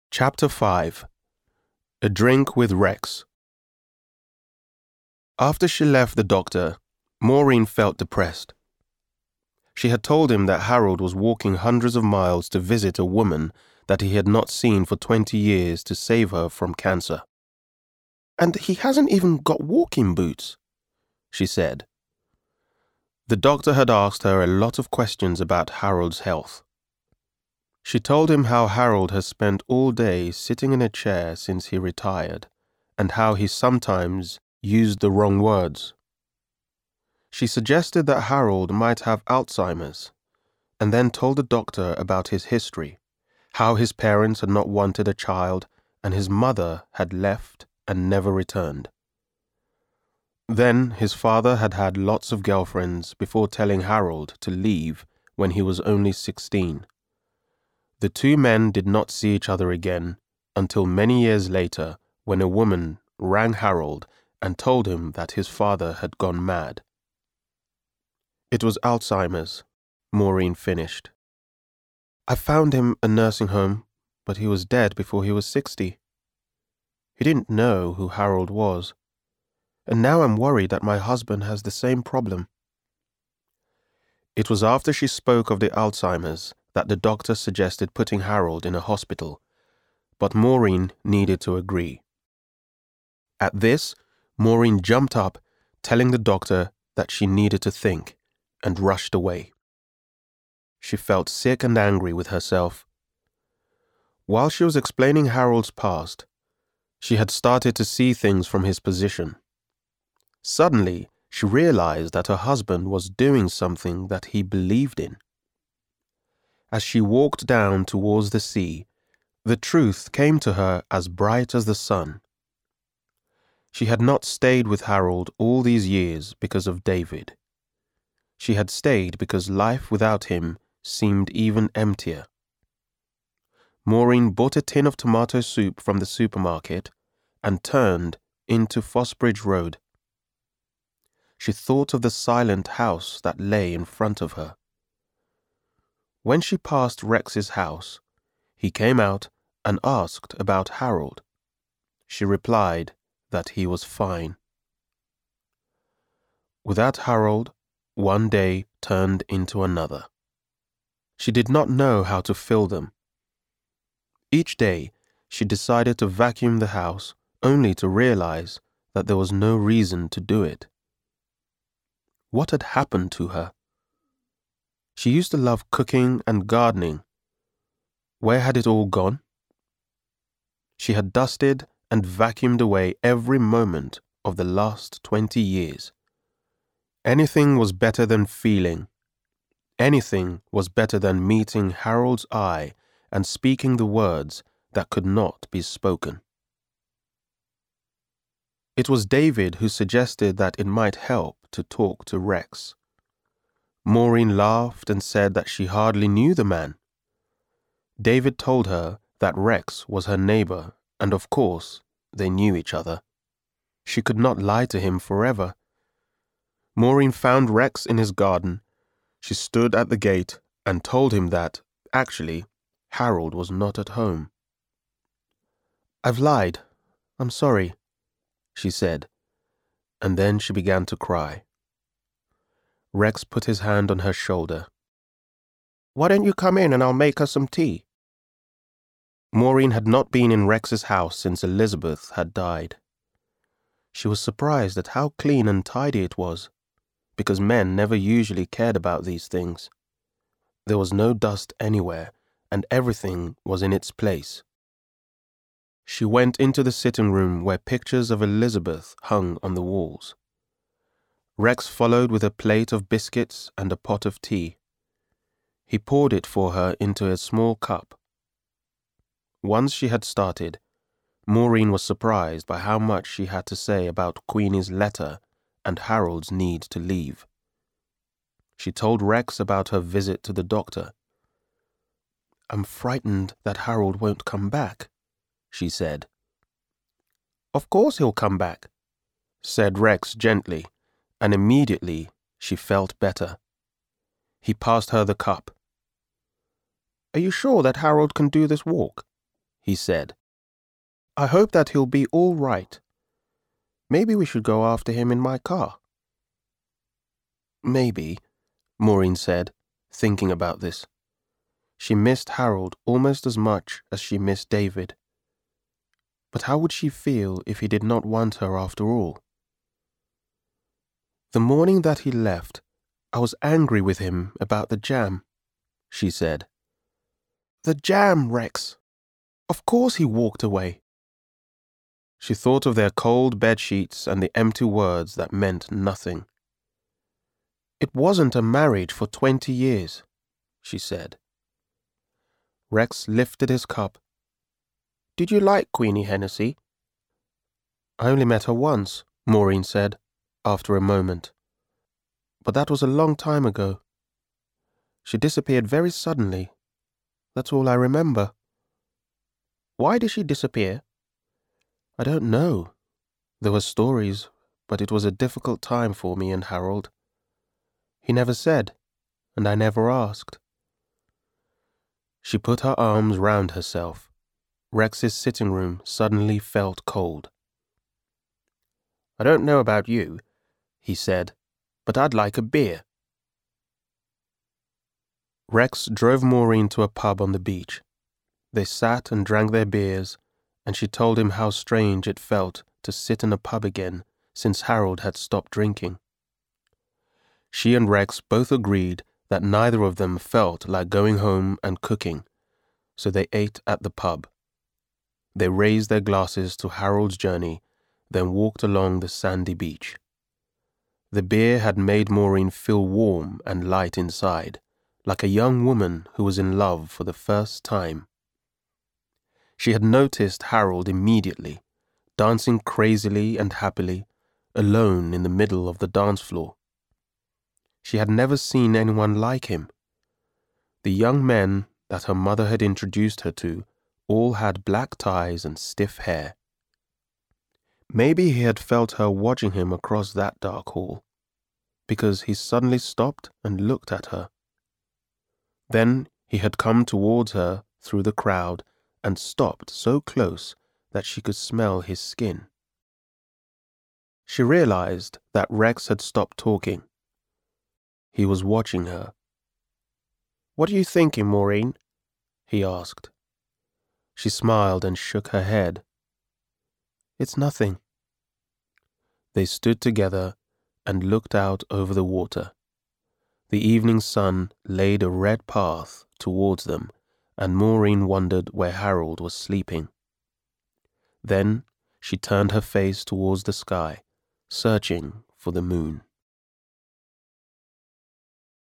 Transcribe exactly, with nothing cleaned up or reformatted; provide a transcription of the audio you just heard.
Chapter five. A Drink with Rex. After she left the doctor, Maureen felt depressed. She had told him that Harold was walking hundreds of miles to visit a woman that he had not seen for twenty years to save her from cancer. "And he hasn't even got walking boots," she said. The doctor had asked her a lot of questions about Harold's health. She told him how Harold has spent all day sitting in a chair since he retired, and how he sometimes used the wrong words. She suggested that Harold might have Alzheimer's, and then told the doctor about his history, how his parents had not wanted a child, and his mother had left and never returned. Then his father had had lots of girlfriends before telling Harold to leave when he was only sixteen. The two men did not see each other again until many years later, when a woman rang Harold and told him that his father had gone mad. "It was Alzheimer's," Maureen finished. "I found him a nursing home, but he was dead before he was sixty. He didn't know who Harold was. And now I'm worried that my husband has the same problem." It was after she spoke of the Alzheimer's that the doctor suggested putting Harold in a hospital, but Maureen needed to agree. At this, Maureen jumped up, telling the doctor that she needed to think, and rushed away. She felt sick and angry with herself. While she was explaining Harold's past, she had started to see things from his position. Suddenly, she realized that her husband was doing something that he believed in. As she walked down towards the sea, the truth came to her as bright as the sun. She had not stayed with Harold all these years because of David. She had stayed because life without him seemed even emptier. Maureen bought a tin of tomato soup from the supermarket and turned into Fosbridge Road. She thought of the silent house that lay in front of her. When she passed Rex's house, he came out and asked about Harold. She replied that he was fine. Without Harold, one day turned into another. She did not know how to fill them. Each day, she decided to vacuum the house, only to realize that there was no reason to do it. What had happened to her? She used to love cooking and gardening. Where had it all gone? She had dusted and vacuumed away every moment of the last twenty years. Anything was better than feeling. Anything was better than meeting Harold's eye and speaking the words that could not be spoken. It was David who suggested that it might help to talk to Rex. Maureen laughed and said that she hardly knew the man. David told her that Rex was her neighbor, and of course, they knew each other. She could not lie to him forever. Maureen found Rex in his garden. She stood at the gate and told him that, actually, Harold was not at home. "I've lied. I'm sorry," she said, and then she began to cry. Rex put his hand on her shoulder. "Why don't you come in and I'll make her some tea?" Maureen had not been in Rex's house since Elizabeth had died. She was surprised at how clean and tidy it was, because men never usually cared about these things. There was no dust anywhere, and everything was in its place. She went into the sitting room where pictures of Elizabeth hung on the walls. Rex followed with a plate of biscuits and a pot of tea. He poured it for her into a small cup. Once she had started, Maureen was surprised by how much she had to say about Queenie's letter and Harold's need to leave. She told Rex about her visit to the doctor. "I'm frightened that Harold won't come back," she said. "Of course he'll come back," said Rex gently, and immediately she felt better. He passed her the cup. "Are you sure that Harold can do this walk?" he said. "I hope that he'll be all right. Maybe we should go after him in my car." "Maybe," Maureen said, thinking about this. She missed Harold almost as much as she missed David. But how would she feel if he did not want her after all? "The morning that he left, I was angry with him about the jam," she said. "The jam, Rex! Of course he walked away." She thought of their cold bed sheets and the empty words that meant nothing. "It wasn't a marriage for twenty years, she said. Rex lifted his cup. "Did you like Queenie Hennessy?" "I only met her once," Maureen said, after a moment. "But that was a long time ago. She disappeared very suddenly. That's all I remember." "Why did she disappear?" "I don't know. There were stories, but it was a difficult time for me and Harold. He never said, and I never asked." She put her arms round herself. Rex's sitting room suddenly felt cold. "I don't know about you," he said, "but I'd like a beer." Rex drove Maureen to a pub on the beach. They sat and drank their beers, and she told him how strange it felt to sit in a pub again since Harold had stopped drinking. She and Rex both agreed that neither of them felt like going home and cooking, so they ate at the pub. They raised their glasses to Harold's journey, then walked along the sandy beach. The beer had made Maureen feel warm and light inside, like a young woman who was in love for the first time. She had noticed Harold immediately, dancing crazily and happily, alone in the middle of the dance floor. She had never seen anyone like him. The young men that her mother had introduced her to all had black ties and stiff hair. Maybe he had felt her watching him across that dark hall, because he suddenly stopped and looked at her. Then he had come towards her through the crowd and stopped so close that she could smell his skin. She realized that Rex had stopped talking. He was watching her. "What are you thinking, Maureen?" he asked. She smiled and shook her head. "It's nothing." They stood together and looked out over the water. The evening sun laid a red path towards them, and Maureen wondered where Harold was sleeping. Then she turned her face towards the sky, searching for the moon.